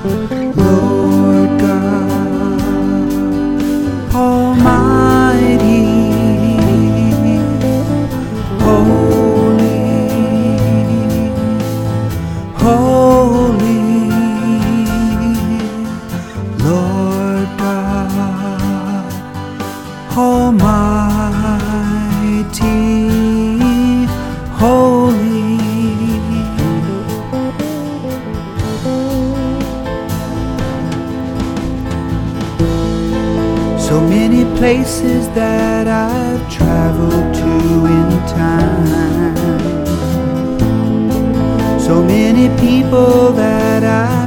Lord God Almighty, holy, holy, Lord God Almighty, holy. So many places that I've traveled to in time, so many people that I've